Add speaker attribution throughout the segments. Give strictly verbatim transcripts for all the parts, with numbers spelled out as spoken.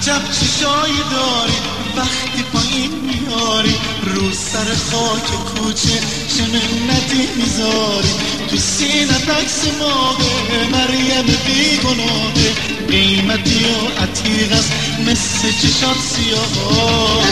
Speaker 1: عجب چشایی داری وقتی پایین میاری رو سر خاک کوچه چه منتی میذاری تو سینه عکس ماهه مریم بیگناهه قیمتی و عتیق است مثل چشات سیاه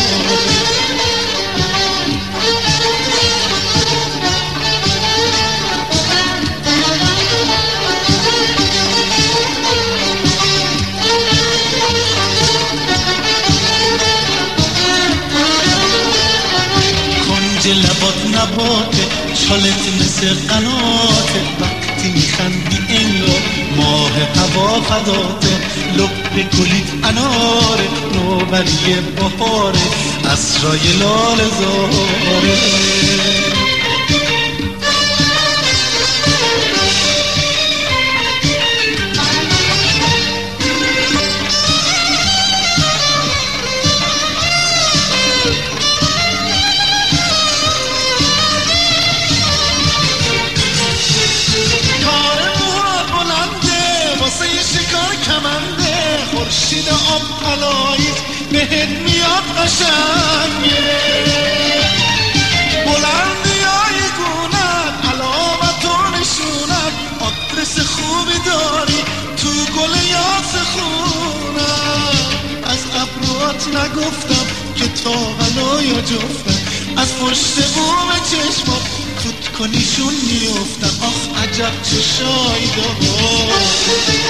Speaker 1: لبات نباته چالت مثل قناته وقتی میخندی انگار ماه هوا فداته لب گلیت اناره نوبری بهاره اسرای لال زاره خورشید آب پلاییت بهت میاد قشنگه بلندی های گونت علامت و نشونت آدرس خوبی داری تو گل یاس خونت از ابروات نگفتم که تا غلا یا جفتم از پشت بوم چشمات فوت کنیشون میفتم آخ عجب چشایی داری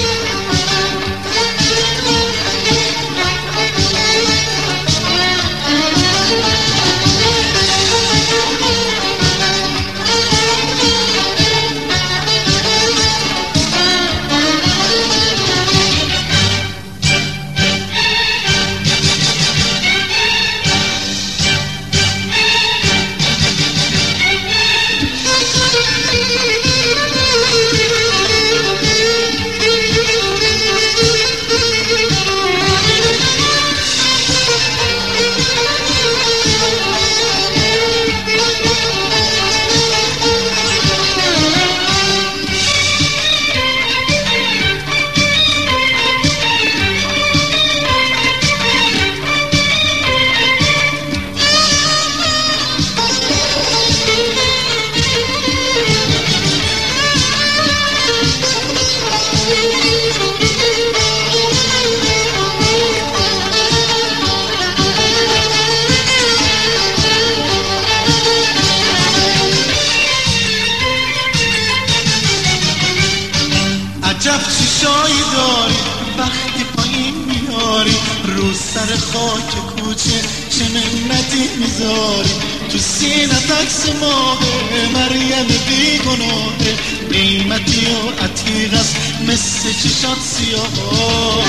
Speaker 1: عجب چشایی داری وقتی پایین میاری رو سر خاک کوچه چه منتی میذاری تو سینه عکس ماهه مریم بیگناهه قیمتی و عتیق است مثل چشات سیاه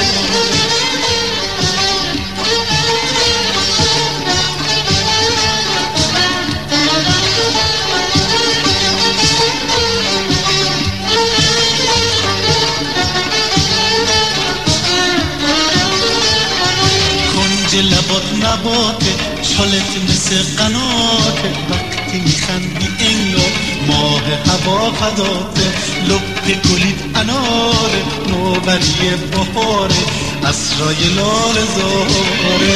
Speaker 1: لبات نباته چالت مثل قناته وقتی میخندی انگار ماه هوا فداته لب گلیت اناره نوبری بهاره اسرای لال زاره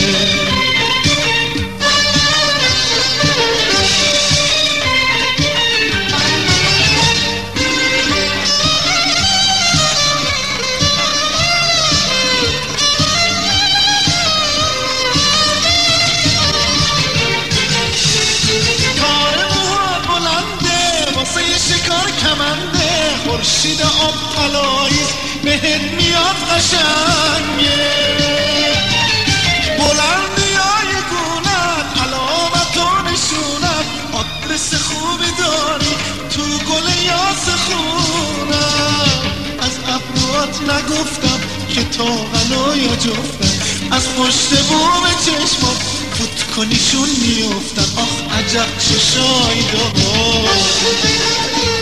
Speaker 1: خورشید آب پلاییت بهت میاد قشنگه بلندی های گونت علامت و نشونت آدرس خوبی داری تو گل یاس خونت از ابروات نگفتم که تا غلا یا جفتم از پشت بوم چشمات فوت کنیشون میفتم آخ عجب چشایی داری